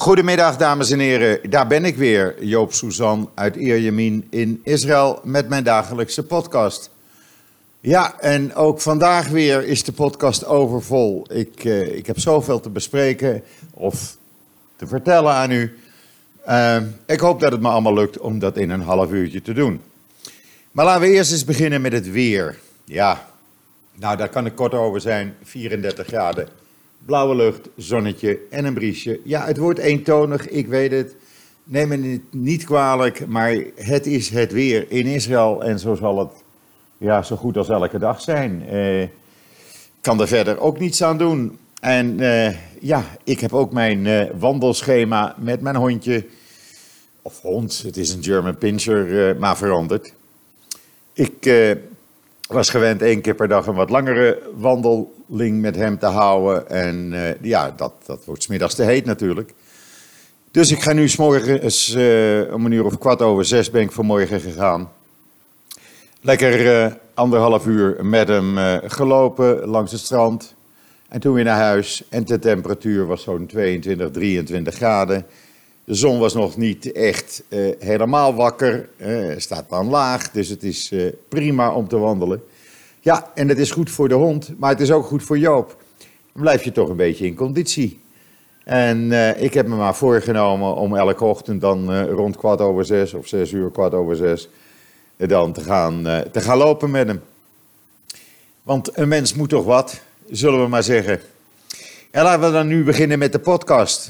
Goedemiddag dames en heren, daar ben ik weer, Joop Suzan uit Ierjemien in Israël met mijn dagelijkse podcast. Ja, en ook vandaag weer is de podcast overvol. Ik heb zoveel te bespreken of te vertellen aan u. Ik hoop dat het me allemaal lukt om dat in een half uurtje te doen. Maar laten we eerst eens beginnen met het weer. Ja, nou daar kan ik kort over zijn, 34 graden. Blauwe lucht, zonnetje en een briesje. Ja, het wordt eentonig, ik weet het. Neem me niet kwalijk, maar het is het weer in Israël. En zo zal het zo goed als elke dag zijn. Kan er verder ook niets aan doen. En ik heb ook mijn wandelschema met mijn hondje. Of hond, het is een German Pinscher, maar veranderd. Ik was gewend 1 keer per dag een wat langere wandeling met hem te houden. En dat wordt 's middags te heet natuurlijk. Dus ik ga nu 's morgens om 5:15 ben ik vanmorgen gegaan. Lekker 1,5 uur met hem gelopen langs het strand. En toen weer naar huis. En de temperatuur was zo'n 22, 23 graden. De zon was nog niet echt helemaal wakker. Staat dan laag, dus het is prima om te wandelen. Ja, en het is goed voor de hond, maar het is ook goed voor Joop. Dan blijf je toch een beetje in conditie. En ik heb me maar voorgenomen om elke ochtend dan rond 5:15 of 6 uur, 5:15... dan te gaan lopen met hem. Want een mens moet toch wat, zullen we maar zeggen. En laten we dan nu beginnen met de podcast.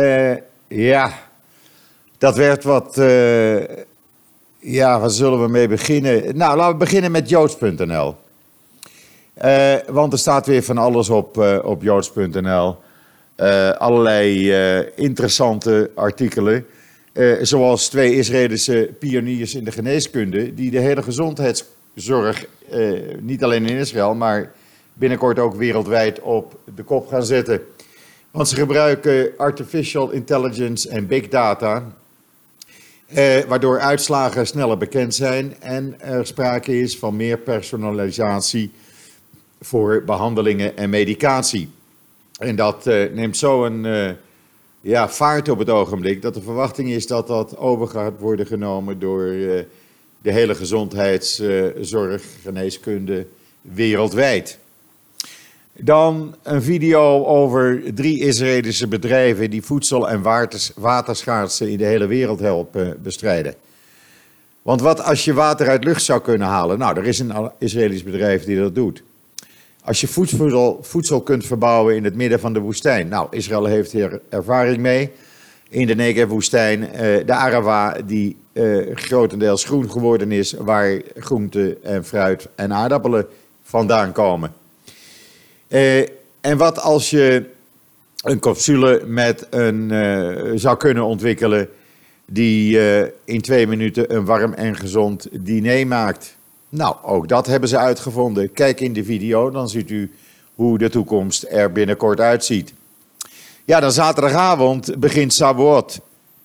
Dat werd wat... waar zullen we mee beginnen? Nou, laten we beginnen met joods.nl. Want er staat weer van alles op joods.nl. Allerlei interessante artikelen. Zoals 2 Israëlische pioniers in de geneeskunde, die de hele gezondheidszorg, niet alleen in Israël, maar binnenkort ook wereldwijd op de kop gaan zetten. Want ze gebruiken artificial intelligence en big data, waardoor uitslagen sneller bekend zijn en er sprake is van meer personalisatie voor behandelingen en medicatie. En dat neemt zo een vaart op het ogenblik, dat de verwachting is dat dat over gaat worden genomen door de hele gezondheidszorg, geneeskunde wereldwijd. Dan een video over 3 Israëlische bedrijven die voedsel- en waterschaarste in de hele wereld helpen bestrijden. Want wat als je water uit lucht zou kunnen halen? Nou, er is een Israëlisch bedrijf die dat doet. Als je voedsel kunt verbouwen in het midden van de woestijn. Nou, Israël heeft hier ervaring mee. In de Negev-woestijn, de Arava, die grotendeels groen geworden is, waar groente en fruit en aardappelen vandaan komen. En wat als je een capsule met zou kunnen ontwikkelen die in 2 minuten een warm en gezond diner maakt? Nou, ook dat hebben ze uitgevonden. Kijk in de video, dan ziet u hoe de toekomst er binnenkort uitziet. Ja, dan zaterdagavond begint Shavuot.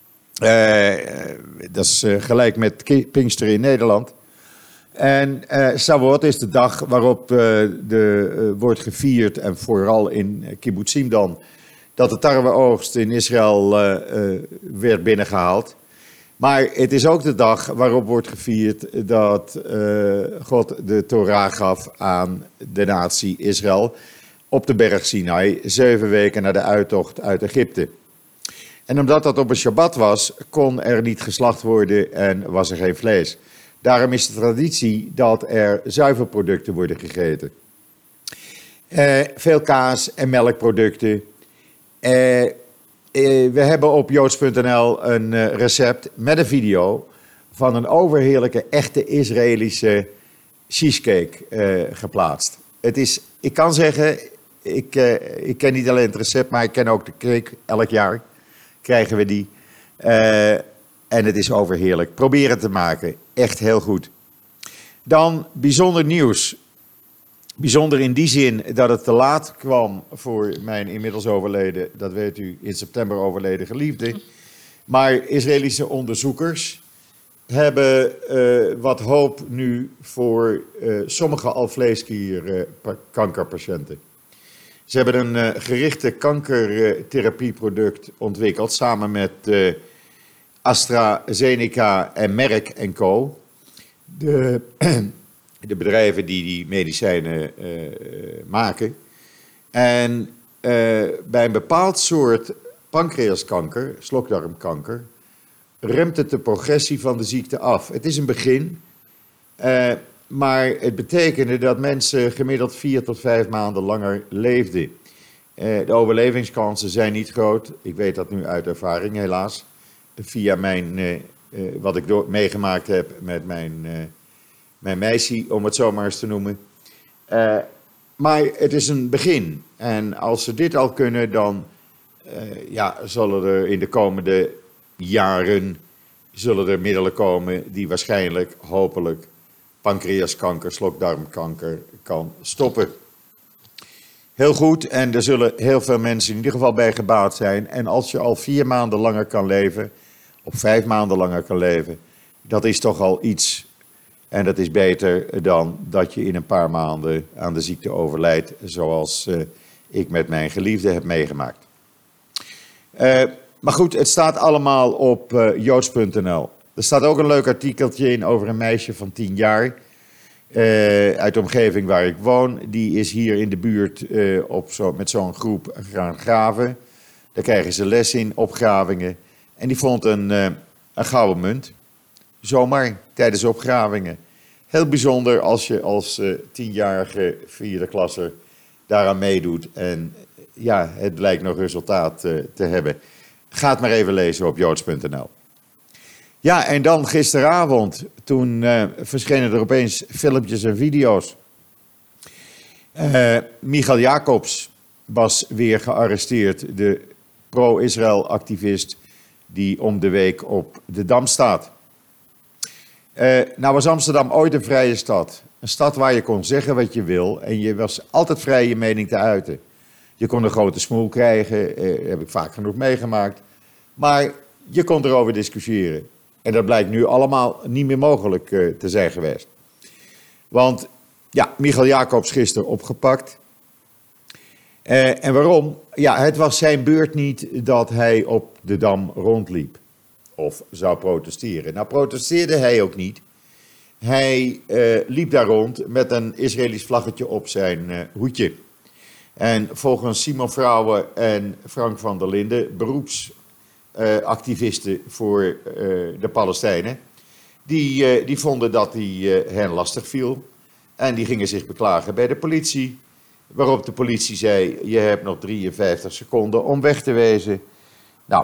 Dat is gelijk met Pinkster in Nederland. En Shavuot is de dag waarop wordt gevierd, en vooral in Kibbutzim dan, dat de tarweoogst in Israël werd binnengehaald. Maar het is ook de dag waarop wordt gevierd dat God de Torah gaf aan de natie Israël op de berg Sinai, 7 weken na de uittocht uit Egypte. En omdat dat op een Shabbat was, kon er niet geslacht worden en was er geen vlees. Daarom is de traditie dat er zuivelproducten worden gegeten. Veel kaas en melkproducten. We hebben op joods.nl een recept met een video van een overheerlijke, echte Israëlische cheesecake geplaatst. Ik kan zeggen, ik ken niet alleen het recept, maar ik ken ook de cake. Elk jaar krijgen we die. En het is overheerlijk. Probeer het te maken. Echt heel goed. Dan bijzonder nieuws. Bijzonder in die zin dat het te laat kwam voor mijn inmiddels overleden, dat weet u, in september overleden geliefde. Maar Israëlische onderzoekers hebben wat hoop nu voor sommige alvleesklierkankerpatiënten. Ze hebben een gerichte kankertherapieproduct ontwikkeld samen met AstraZeneca en Merck en Co. De, de bedrijven die medicijnen maken. En bij een bepaald soort pancreaskanker, slokdarmkanker, remt het de progressie van de ziekte af. Het is een begin, maar het betekende dat mensen gemiddeld 4 tot 5 maanden langer leefden. De overlevingskansen zijn niet groot. Ik weet dat nu uit ervaring helaas. Via wat ik meegemaakt heb met mijn meisje, om het zo maar eens te noemen. Maar het is een begin. En als ze dit al kunnen, dan zullen er in de komende jaren middelen komen die waarschijnlijk, hopelijk, pancreaskanker, slokdarmkanker kan stoppen. Heel goed, en er zullen heel veel mensen in ieder geval bij gebaat zijn. En als je al 4 maanden langer kan leven, of 5 maanden langer kan leven, dat is toch al iets. En dat is beter dan dat je in een paar maanden aan de ziekte overlijdt, zoals ik met mijn geliefde heb meegemaakt. Maar goed, het staat allemaal op joods.nl. Er staat ook een leuk artikeltje in over een meisje van 10 jaar... uit de omgeving waar ik woon. Die is hier in de buurt met zo'n groep gaan graven. Daar krijgen ze les in, opgravingen. En die vond een gouden munt. Zomaar tijdens opgravingen. Heel bijzonder als je als 10-jarige 4e klasser daaraan meedoet. En ja, het blijkt nog resultaat te hebben. Ga het maar even lezen op joods.nl. Ja, en dan gisteravond, toen verschenen er opeens filmpjes en video's. Michael Jacobs was weer gearresteerd, de pro-Israël activist die om de week op de Dam staat. Nou was Amsterdam ooit een vrije stad. Een stad waar je kon zeggen wat je wil en je was altijd vrij je mening te uiten. Je kon een grote smoel krijgen, heb ik vaak genoeg meegemaakt. Maar je kon erover discussiëren. En dat blijkt nu allemaal niet meer mogelijk te zijn geweest. Want ja, Michael Jacobs gisteren opgepakt. En waarom? Ja, het was zijn beurt niet dat hij op de Dam rondliep. Of zou protesteren. Nou, protesteerde hij ook niet. Hij liep daar rond met een Israëlisch vlaggetje op zijn hoedje. En volgens Simon Vrouwen en Frank van der Linden, beroepsactivisten voor de Palestijnen, die vonden dat hij hen lastig viel. En die gingen zich beklagen bij de politie. Waarop de politie zei, je hebt nog 53 seconden om weg te wezen. Nou,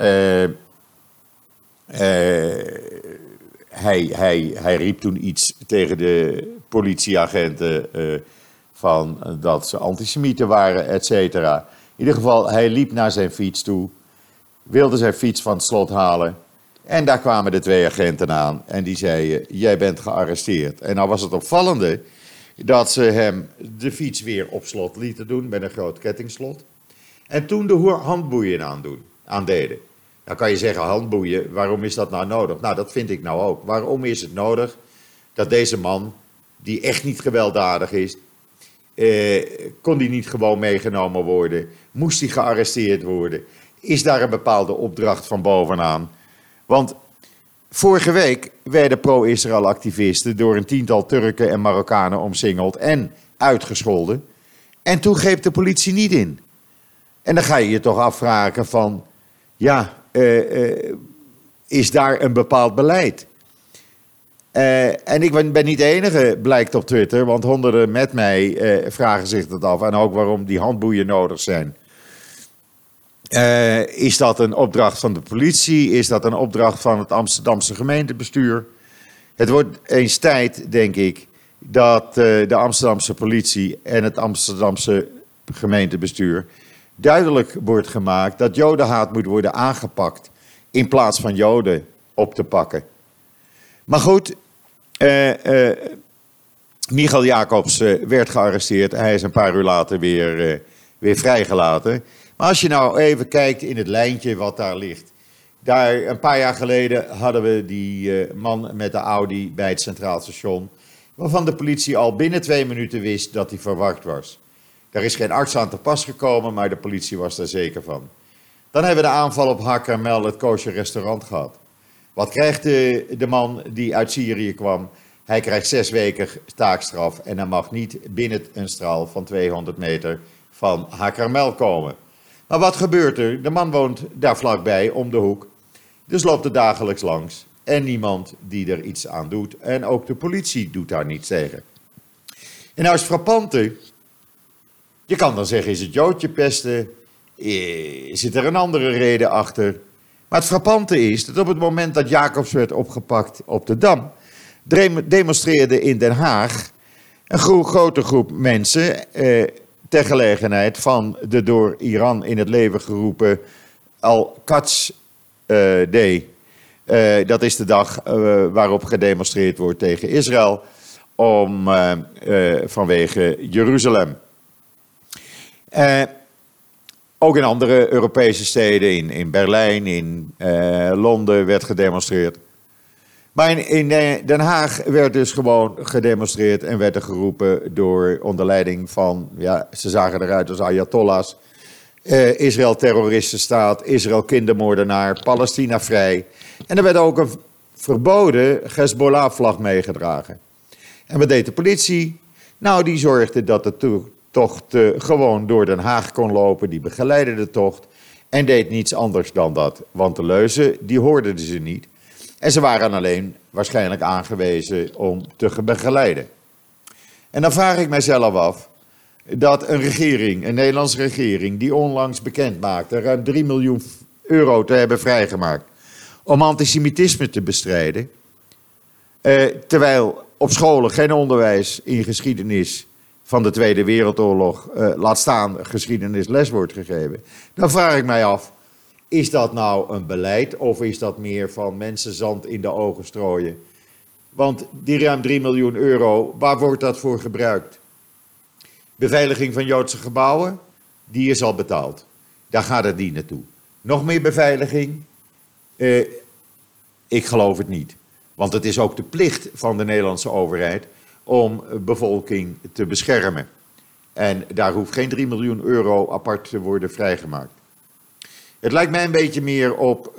hij riep toen iets tegen de politieagenten van dat ze antisemieten waren, et cetera. In ieder geval, hij liep naar zijn fiets toe, wilde zijn fiets van het slot halen. En daar kwamen de 2 agenten aan en die zeiden, jij bent gearresteerd. En nou was het opvallende dat ze hem de fiets weer op slot lieten doen met een groot kettingslot. En toen de handboeien aandeden. Dan kan je zeggen, handboeien, waarom is dat nou nodig? Nou, dat vind ik nou ook. Waarom is het nodig dat deze man, die echt niet gewelddadig is, kon die niet gewoon meegenomen worden? Moest hij gearresteerd worden? Is daar een bepaalde opdracht van bovenaan? Want vorige week werden pro-Israël activisten door een 10-tal Turken en Marokkanen omsingeld en uitgescholden. En toen greep de politie niet in. En dan ga je je toch afvragen van, ja, is daar een bepaald beleid? En ik ben niet de enige, blijkt op Twitter, want honderden met mij vragen zich dat af. En ook waarom die handboeien nodig zijn. Is dat een opdracht van de politie? Is dat een opdracht van het Amsterdamse gemeentebestuur? Het wordt eens tijd, denk ik, dat de Amsterdamse politie en het Amsterdamse gemeentebestuur duidelijk wordt gemaakt dat jodenhaat moet worden aangepakt in plaats van joden op te pakken. Maar goed, Michael Jacobs werd gearresteerd. Hij is een paar uur later weer vrijgelaten. Maar als je nou even kijkt in het lijntje wat daar ligt. Daar, een paar jaar geleden hadden we die man met de Audi bij het Centraal Station, waarvan de politie al binnen 2 minuten wist dat hij verward was. Daar is geen arts aan te pas gekomen, maar de politie was daar zeker van. Dan hebben we de aanval op Hakarmel, het kosher restaurant, gehad. Wat krijgt de man die uit Syrië kwam? Hij krijgt 6 weken taakstraf en hij mag niet binnen een straal van 200 meter van Hakarmel komen. Maar wat gebeurt er? De man woont daar vlakbij, om de hoek. Dus loopt er dagelijks langs. En niemand die er iets aan doet. En ook de politie doet daar niets tegen. En nou is het frappante. Je kan dan zeggen, is het Joodje pesten? Zit er een andere reden achter? Maar het frappante is dat op het moment dat Jacobs werd opgepakt op de Dam, demonstreerde in Den Haag een grote groep mensen ter gelegenheid van de door Iran in het leven geroepen Al-Quds Day. Dat is de dag waarop gedemonstreerd wordt tegen Israël vanwege Jeruzalem. Ook in andere Europese steden, in Berlijn, in Londen werd gedemonstreerd. Maar in Den Haag werd dus gewoon gedemonstreerd en werd er geroepen onder leiding van, ja, ze zagen eruit als ayatollahs. Israël terroristenstaat, Israël kindermoordenaar, Palestina vrij. En er werd ook een verboden Hezbollah-vlag meegedragen. En wat deed de politie? Nou, die zorgde dat de tocht gewoon door Den Haag kon lopen. Die begeleidde de tocht en deed niets anders dan dat. Want de leuzen, die hoorden ze niet. En ze waren alleen waarschijnlijk aangewezen om te begeleiden. En dan vraag ik mijzelf af dat een Nederlandse regering, die onlangs bekend maakte ruim 3 miljoen euro te hebben vrijgemaakt om antisemitisme te bestrijden, terwijl op scholen geen onderwijs in geschiedenis van de Tweede Wereldoorlog, laat staan geschiedenisles wordt gegeven, dan vraag ik mij af, is dat nou een beleid of is dat meer van mensen zand in de ogen strooien? Want die ruim 3 miljoen euro, waar wordt dat voor gebruikt? Beveiliging van Joodse gebouwen, die is al betaald. Daar gaat het niet naartoe. Nog meer beveiliging? Ik geloof het niet. Want het is ook de plicht van de Nederlandse overheid om bevolking te beschermen. En daar hoeft geen 3 miljoen euro apart te worden vrijgemaakt. Het lijkt mij een beetje meer op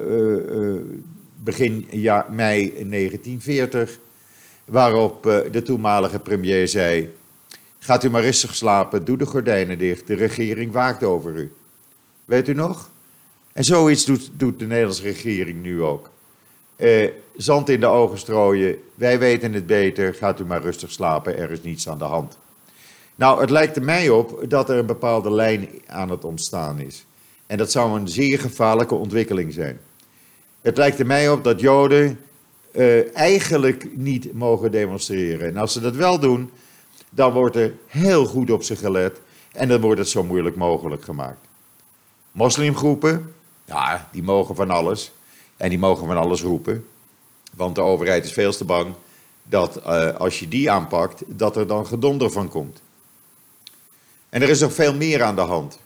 begin mei 1940, waarop de toenmalige premier zei: gaat u maar rustig slapen, doe de gordijnen dicht, de regering waakt over u. Weet u nog? En zoiets doet de Nederlandse regering nu ook. Zand in de ogen strooien, wij weten het beter, gaat u maar rustig slapen, er is niets aan de hand. Nou, het lijkt er mij op dat er een bepaalde lijn aan het ontstaan is. En dat zou een zeer gevaarlijke ontwikkeling zijn. Het lijkt er mij op dat Joden eigenlijk niet mogen demonstreren. En als ze dat wel doen, dan wordt er heel goed op ze gelet en dan wordt het zo moeilijk mogelijk gemaakt. Moslimgroepen, ja, die mogen van alles en die mogen van alles roepen. Want de overheid is veel te bang dat als je die aanpakt, dat er dan gedonder van komt. En er is nog veel meer aan de hand.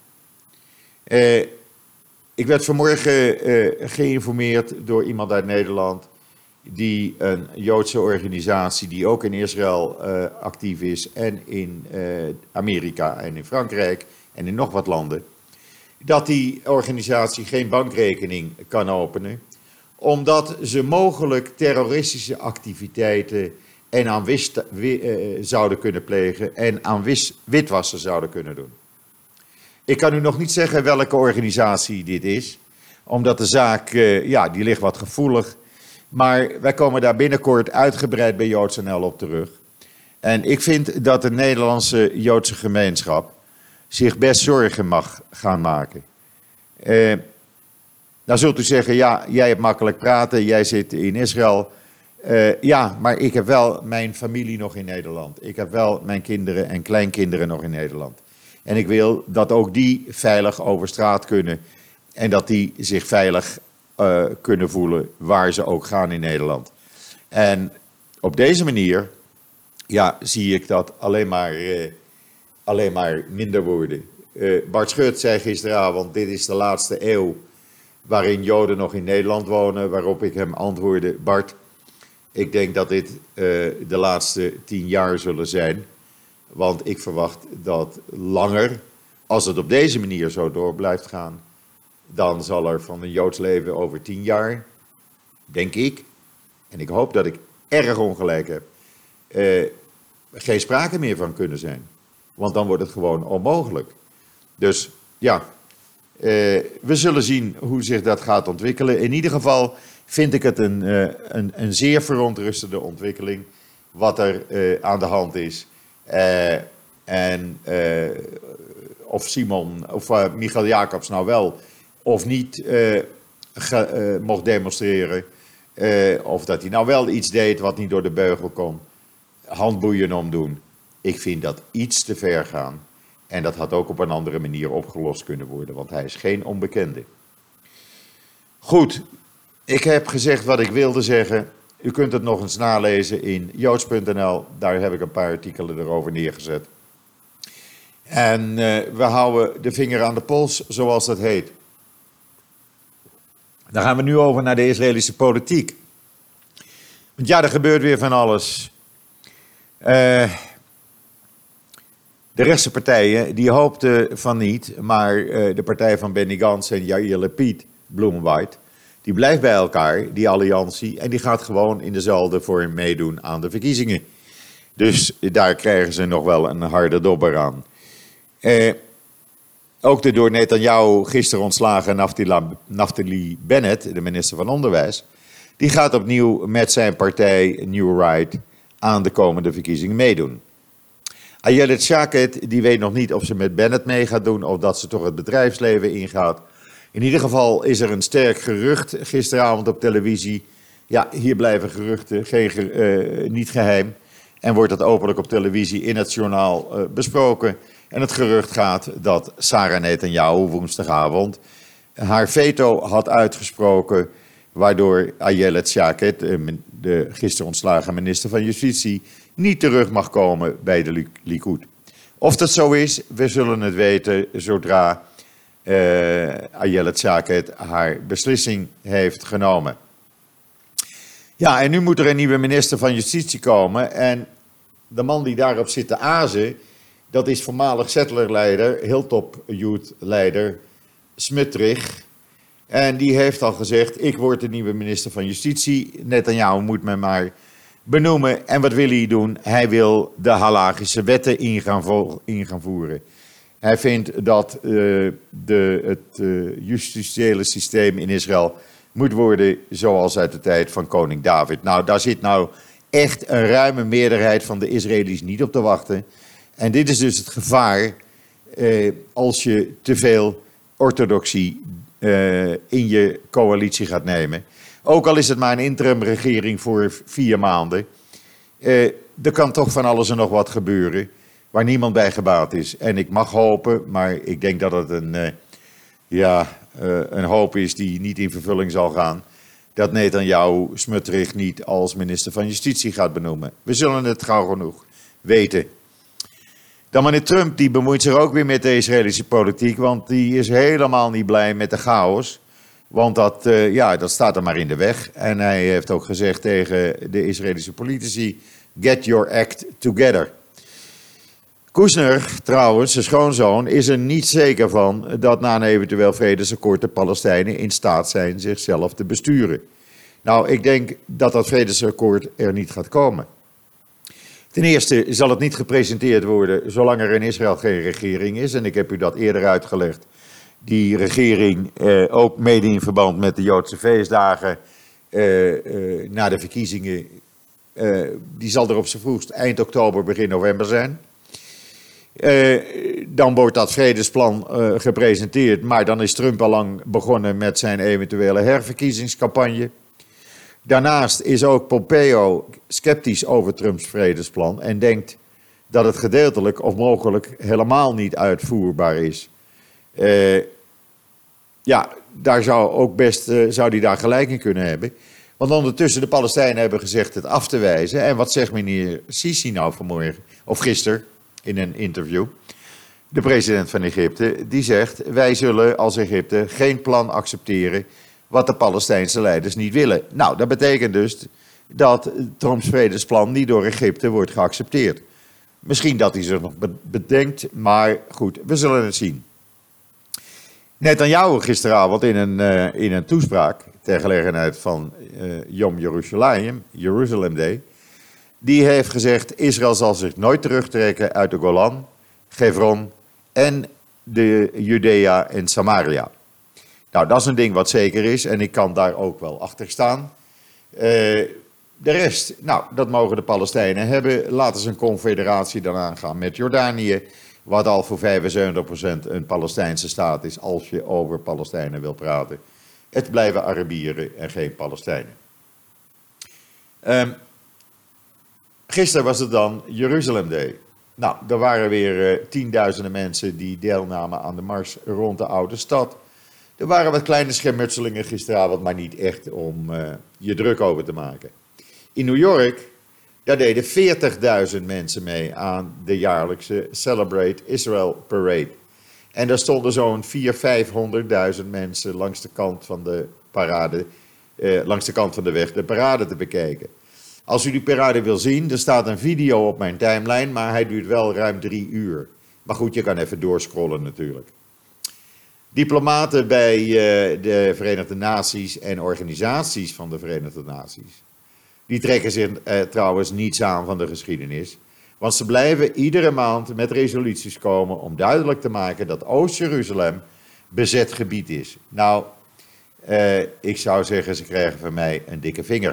Ik werd vanmorgen geïnformeerd door iemand uit Nederland die een Joodse organisatie die ook in Israël actief is en in Amerika en in Frankrijk en in nog wat landen, dat die organisatie geen bankrekening kan openen, omdat ze mogelijk terroristische activiteiten en aan zouden kunnen plegen en aan witwassen zouden kunnen doen. Ik kan u nog niet zeggen welke organisatie dit is, omdat de zaak, die ligt wat gevoelig. Maar wij komen daar binnenkort uitgebreid bij JoodsNL op terug. En ik vind dat de Nederlandse Joodse gemeenschap zich best zorgen mag gaan maken. Dan zult u zeggen, ja, jij hebt makkelijk praten, jij zit in Israël. Ja, maar ik heb wel mijn familie nog in Nederland. Ik heb wel mijn kinderen en kleinkinderen nog in Nederland. En ik wil dat ook die veilig over straat kunnen en dat die zich veilig kunnen voelen waar ze ook gaan in Nederland. En op deze manier, ja, zie ik dat alleen maar minder worden. Bart Schut zei gisteravond, dit is de laatste eeuw waarin Joden nog in Nederland wonen, waarop ik hem antwoordde, Bart, ik denk dat dit de laatste 10 jaar zullen zijn. Want ik verwacht dat langer, als het op deze manier zo door blijft gaan, dan zal er van een Joods leven over 10 jaar, denk ik, en ik hoop dat ik erg ongelijk heb, geen sprake meer van kunnen zijn. Want dan wordt het gewoon onmogelijk. Dus ja, we zullen zien hoe zich dat gaat ontwikkelen. In ieder geval vind ik het een zeer verontrustende ontwikkeling wat er aan de hand is. Of Simon of Michael Jacobs nou wel of niet mocht demonstreren. Of dat hij nou wel iets deed wat niet door de beugel kon. Handboeien omdoen. Ik vind dat iets te ver gaan. En dat had ook op een andere manier opgelost kunnen worden, want hij is geen onbekende. Goed, ik heb gezegd wat ik wilde zeggen. U kunt het nog eens nalezen in joods.nl. Daar heb ik een paar artikelen erover neergezet. En we houden de vinger aan de pols, zoals dat heet. Dan gaan we nu over naar de Israëlische politiek. Want ja, er gebeurt weer van alles. De rechtse partijen, die hoopten van niet, maar de partij van Benny Gantz en Yair Lapid, Bloem-White, die blijft bij elkaar, die alliantie, en die gaat gewoon in dezelfde vorm meedoen aan de verkiezingen. Dus daar krijgen ze nog wel een harde dobber aan. Ook de door Netanyahu gisteren ontslagen Naftali Bennett, de minister van Onderwijs, die gaat opnieuw met zijn partij New Right aan de komende verkiezingen meedoen. Ayelet Shaked, die weet nog niet of ze met Bennett mee gaat doen of dat ze toch het bedrijfsleven ingaat. In ieder geval is er een sterk gerucht gisteravond op televisie. Ja, hier blijven geruchten niet geheim. En wordt dat openlijk op televisie in het journaal besproken. En het gerucht gaat dat Sarah Netanyahu woensdagavond haar veto had uitgesproken, waardoor Ayelet Shaked, de gisteren ontslagen minister van Justitie, niet terug mag komen bij de Likud. Of dat zo is, we zullen het weten zodra Ayelet Shaked haar beslissing heeft genomen. Ja, en nu moet er een nieuwe minister van Justitie komen. En de man die daarop zit te azen, dat is voormalig settlerleider, Hilltop Youth-leider Smotrich. En die heeft al gezegd, ik word de nieuwe minister van Justitie. Netanyahu moet me maar benoemen. En wat wil hij doen? Hij wil de halagische wetten in gaan voeren. Hij vindt dat het justitiële systeem in Israël moet worden zoals uit de tijd van koning David. Nou, daar zit nou echt een ruime meerderheid van de Israëli's niet op te wachten. En dit is dus het gevaar als je te veel orthodoxie in je coalitie gaat nemen. Ook al is het maar een interimregering voor 4 maanden. Er kan toch van alles en nog wat gebeuren waar niemand bij gebaat is. En ik mag hopen, maar ik denk dat het een hoop is die niet in vervulling zal gaan, dat Netanyahu Smotrich niet als minister van Justitie gaat benoemen. We zullen het gauw genoeg weten. Dan meneer Trump, die bemoeit zich ook weer met de Israëlische politiek, want die is helemaal niet blij met de chaos. Want dat staat er maar in de weg. En hij heeft ook gezegd tegen de Israëlische politici, get your act together. Kushner, trouwens, zijn schoonzoon, is er niet zeker van dat na een eventueel vredesakkoord de Palestijnen in staat zijn zichzelf te besturen. Nou, ik denk dat dat vredesakkoord er niet gaat komen. Ten eerste zal het niet gepresenteerd worden zolang er in Israël geen regering is. En ik heb u dat eerder uitgelegd. Die regering, ook mede in verband met de Joodse feestdagen na de verkiezingen, die zal er op z'n vroegst eind oktober, begin november zijn. Dan wordt dat vredesplan gepresenteerd, maar dan is Trump al lang begonnen met zijn eventuele herverkiezingscampagne. Daarnaast is ook Pompeo sceptisch over Trumps vredesplan en denkt dat het gedeeltelijk of mogelijk helemaal niet uitvoerbaar is. Daar zou ook best zou die daar gelijk in kunnen hebben. Want ondertussen de Palestijnen hebben gezegd het af te wijzen. En wat zegt meneer Sisi nou vanmorgen, of gisteren in een interview? De president van Egypte, die zegt, wij zullen als Egypte geen plan accepteren wat de Palestijnse leiders niet willen. Nou, dat betekent dus dat Trumps vredesplan niet door Egypte wordt geaccepteerd. Misschien dat hij zich nog bedenkt, maar goed, we zullen het zien. Netanyahu gisteravond in een toespraak ter gelegenheid van Yom Yerushalayim, Jerusalem Day, die heeft gezegd: Israël zal zich nooit terugtrekken uit de Golan, Hebron en de Judea en Samaria. Nou, dat is een ding wat zeker is en ik kan daar ook wel achter staan. De rest, nou, dat mogen de Palestijnen hebben. Laten ze een confederatie dan aangaan met Jordanië, wat al voor 75% een Palestijnse staat is, als je over Palestijnen wil praten. Het blijven Arabieren en geen Palestijnen. Gisteren was het dan Jerusalem Day. Nou, er waren weer tienduizenden mensen die deelnamen aan de mars rond de oude stad. Er waren wat kleine schermutselingen gisteravond, maar niet echt om je druk over te maken. In New York, daar deden 40.000 mensen mee aan de jaarlijkse Celebrate Israel Parade. En daar stonden zo'n 400.000-500.000 mensen langs de kant van de parade, langs de kant van de weg de parade te bekijken. Als u die parade wil zien, er staat een video op mijn timeline, maar hij duurt wel ruim 3 uur. Maar goed, je kan even doorscrollen natuurlijk. Diplomaten bij de Verenigde Naties en organisaties van de Verenigde Naties, die trekken zich trouwens niets aan van de geschiedenis. Want ze blijven iedere maand met resoluties komen om duidelijk te maken dat Oost-Jeruzalem bezet gebied is. Nou, ik zou zeggen, ze krijgen van mij een dikke vinger.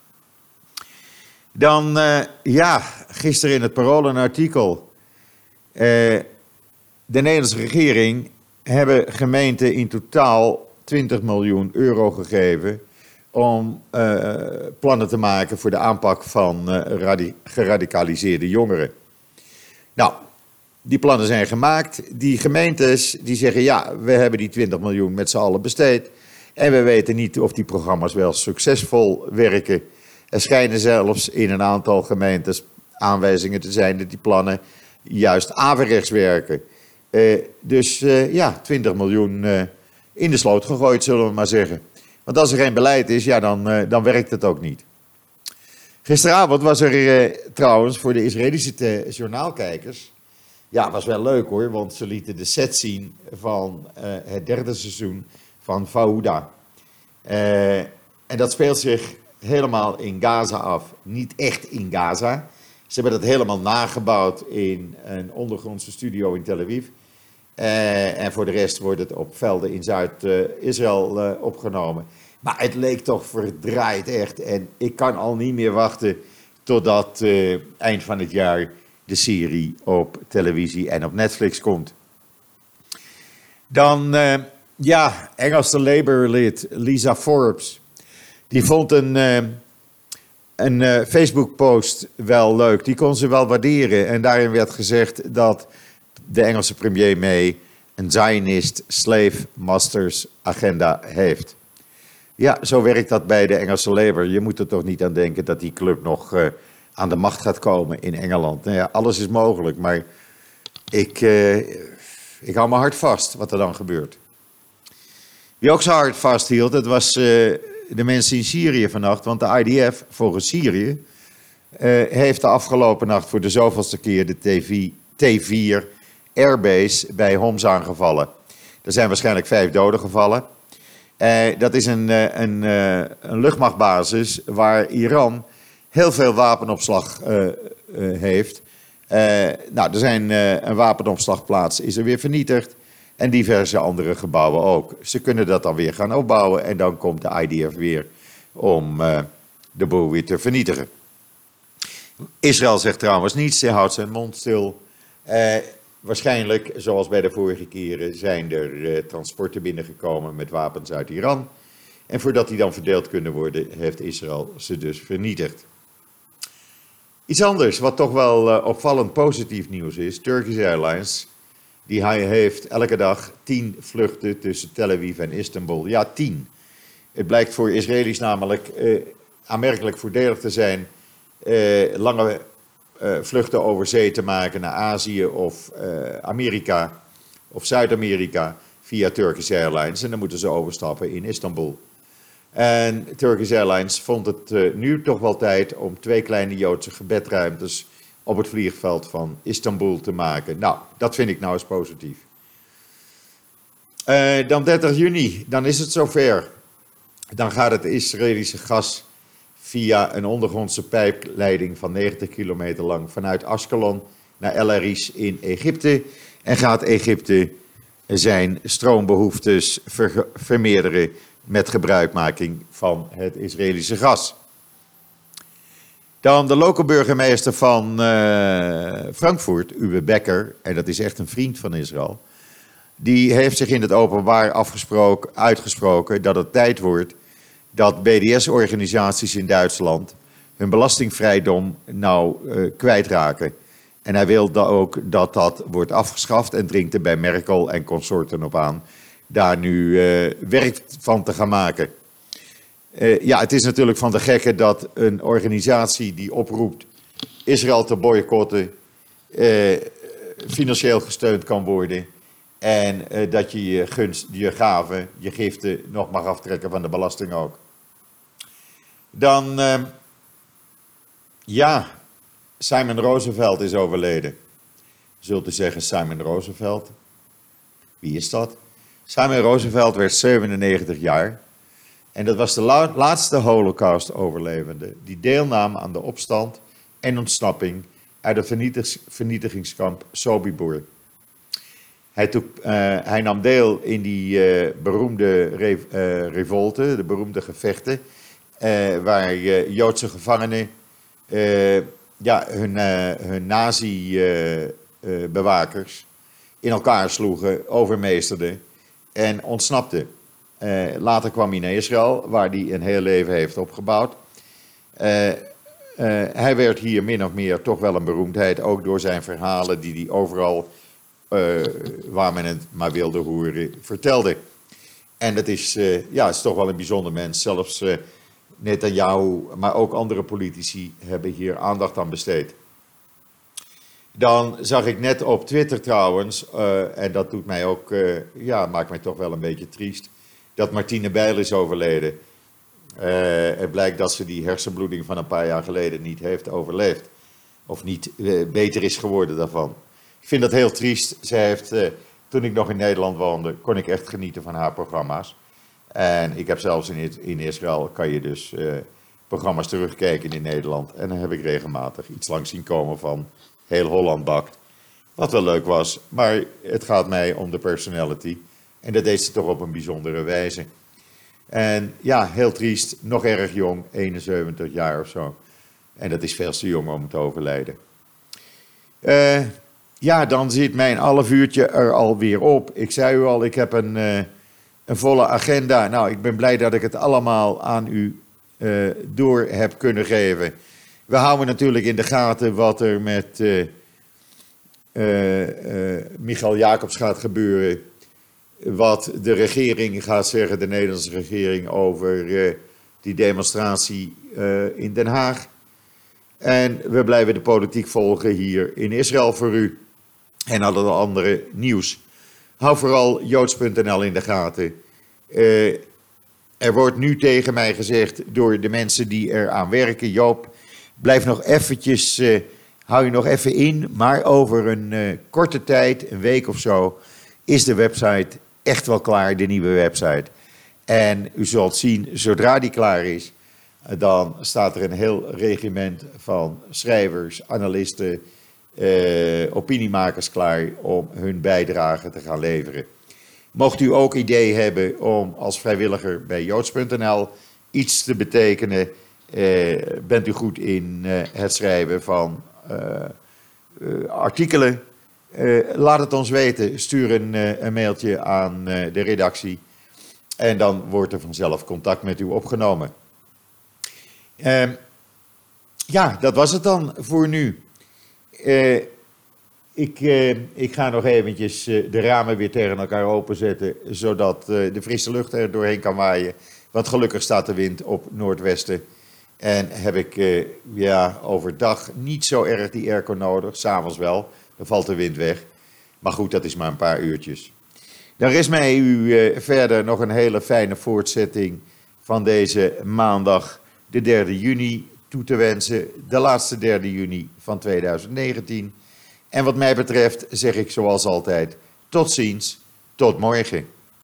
Dan, gisteren in het Parool een artikel. De Nederlandse regering hebben gemeenten in totaal 20 miljoen euro gegeven om plannen te maken voor de aanpak van geradicaliseerde jongeren. Nou, die plannen zijn gemaakt. Die gemeentes die zeggen, ja, we hebben die 20 miljoen met z'n allen besteed. En we weten niet of die programma's wel succesvol werken. Er schijnen zelfs in een aantal gemeentes aanwijzingen te zijn dat die plannen juist averechts werken. Dus 20 miljoen in de sloot gegooid, zullen we maar zeggen. Want als er geen beleid is, ja, dan werkt het ook niet. Gisteravond was er trouwens voor de Israëlische journaalkijkers, ja, was wel leuk hoor, want ze lieten de set zien van het 3e seizoen van Fauda. En dat speelt zich helemaal in Gaza af. Niet echt in Gaza. Ze hebben dat helemaal nagebouwd in een ondergrondse studio in Tel Aviv. En voor de rest wordt het op velden in Zuid-Israël opgenomen. Maar het leek toch verdraaid echt. En ik kan al niet meer wachten totdat eind van het jaar de serie op televisie en op Netflix komt. Dan, Engelse Labour-lid Lisa Forbes. Die vond een Facebook-post wel leuk. Die kon ze wel waarderen. En daarin werd gezegd dat de Engelse premier May een Zionist slave masters agenda heeft. Ja, zo werkt dat bij de Engelse Labour. Je moet er toch niet aan denken dat die club nog aan de macht gaat komen in Engeland. Nou ja, alles is mogelijk, maar ik hou me hard vast wat er dan gebeurt. Wie ook zo hard vasthield, dat was de mensen in Syrië vannacht. Want de IDF, volgens Syrië, heeft de afgelopen nacht voor de zoveelste keer de T4 Airbase bij Homs aangevallen. Er zijn waarschijnlijk 5 doden gevallen. Dat is een luchtmachtbasis waar Iran heel veel wapenopslag heeft. Een wapenopslagplaats is er weer vernietigd. En diverse andere gebouwen ook. Ze kunnen dat dan weer gaan opbouwen. En dan komt de IDF weer om de boel weer te vernietigen. Israël zegt trouwens niets. Hij houdt zijn mond stil. Waarschijnlijk, zoals bij de vorige keren, zijn er transporten binnengekomen met wapens uit Iran. En voordat die dan verdeeld kunnen worden, heeft Israël ze dus vernietigd. Iets anders, wat toch wel opvallend positief nieuws is. Turkish Airlines, die heeft elke dag 10 vluchten tussen Tel Aviv en Istanbul. Ja, 10. Het blijkt voor Israëli's namelijk aanmerkelijk voordelig te zijn lange vluchten over zee te maken naar Azië of Amerika of Zuid-Amerika via Turkish Airlines. En dan moeten ze overstappen in Istanbul. En Turkish Airlines vond het nu toch wel tijd om 2 kleine Joodse gebedruimtes op het vliegveld van Istanbul te maken. Nou, dat vind ik nou eens positief. Dan 30 juni, dan is het zover. Dan gaat het Israëlische gas via een ondergrondse pijpleiding van 90 kilometer lang vanuit Ashkelon naar El Arish in Egypte. En gaat Egypte zijn stroombehoeftes vermeerderen met gebruikmaking van het Israëlische gas. Dan de lokale burgemeester van Frankfurt, Uwe Becker, en dat is echt een vriend van Israël, die heeft zich in het openbaar uitgesproken dat het tijd wordt dat BDS-organisaties in Duitsland hun belastingvrijdom kwijtraken. En hij wil ook dat dat wordt afgeschaft en dringt er bij Merkel en consorten op aan daar nu werk van te gaan maken. Het is natuurlijk van de gekke dat een organisatie die oproept Israël te boycotten financieel gesteund kan worden. En dat je je gaven, je giften nog mag aftrekken van de belasting ook. Dan, Simon Roosevelt is overleden. Zult u zeggen, Simon Roosevelt? Wie is dat? Simon Roosevelt werd 97 jaar. En dat was de laatste Holocaust-overlevende die deelnam aan de opstand en ontsnapping uit het vernietigingskamp Sobibor. Hij nam deel in die beroemde revolte, de beroemde gevechten, waar Joodse gevangenen hun nazi-bewakers in elkaar sloegen, overmeesterden en ontsnapten. Later kwam hij naar Israël, waar hij een heel leven heeft opgebouwd. Hij werd hier min of meer toch wel een beroemdheid, ook door zijn verhalen die hij overal, waar men het maar wilde horen, vertelde. En dat is, is toch wel een bijzonder mens. Zelfs Netanyahu, maar ook andere politici hebben hier aandacht aan besteed. Dan zag ik net op Twitter trouwens, en dat doet mij ook, maakt mij toch wel een beetje triest, dat Martine Bijl is overleden. Het blijkt dat ze die hersenbloeding van een paar jaar geleden niet heeft overleefd. Of niet beter is geworden daarvan. Ik vind dat heel triest. Zij heeft, toen ik nog in Nederland woonde, kon ik echt genieten van haar programma's. En ik heb zelfs in Israël, kan je dus programma's terugkijken in Nederland. En dan heb ik regelmatig iets langs zien komen van Heel Holland Bakt. Wat wel leuk was, maar het gaat mij om de personality. En dat deed ze toch op een bijzondere wijze. En ja, heel triest, nog erg jong, 71 jaar of zo. En dat is veel te jong om te overlijden. Dan zit mijn half uurtje er alweer op. Ik zei u al, ik heb een volle agenda. Nou, ik ben blij dat ik het allemaal aan u door heb kunnen geven. We houden natuurlijk in de gaten wat er met Michael Jacobs gaat gebeuren. Wat de regering gaat zeggen, de Nederlandse regering, over die demonstratie in Den Haag. En we blijven de politiek volgen hier in Israël voor u. En alle andere nieuws. Hou vooral joods.nl in de gaten. Er wordt nu tegen mij gezegd door de mensen die eraan werken: Joop, blijf nog eventjes, hou je nog even in. Maar over een korte tijd, een week of zo, is de website echt wel klaar, de nieuwe website. En u zult zien, zodra die klaar is, dan staat er een heel regiment van schrijvers, analisten, opiniemakers klaar om hun bijdrage te gaan leveren. Mocht u ook idee hebben om als vrijwilliger bij joods.nl iets te betekenen, bent u goed in het schrijven van artikelen, laat het ons weten. Stuur een mailtje aan de redactie en dan wordt er vanzelf contact met u opgenomen. Dat was het dan voor nu. Ik ga nog eventjes de ramen weer tegen elkaar openzetten, zodat de frisse lucht er doorheen kan waaien. Want gelukkig staat de wind op noordwesten. En heb ik overdag niet zo erg die airco nodig, 's avonds wel. Dan valt de wind weg. Maar goed, dat is maar een paar uurtjes. Dan rest mij u verder nog een hele fijne voortzetting van deze maandag, de 3 juni toe te wensen. De laatste 3 juni van 2019. En wat mij betreft zeg ik zoals altijd, tot ziens, tot morgen.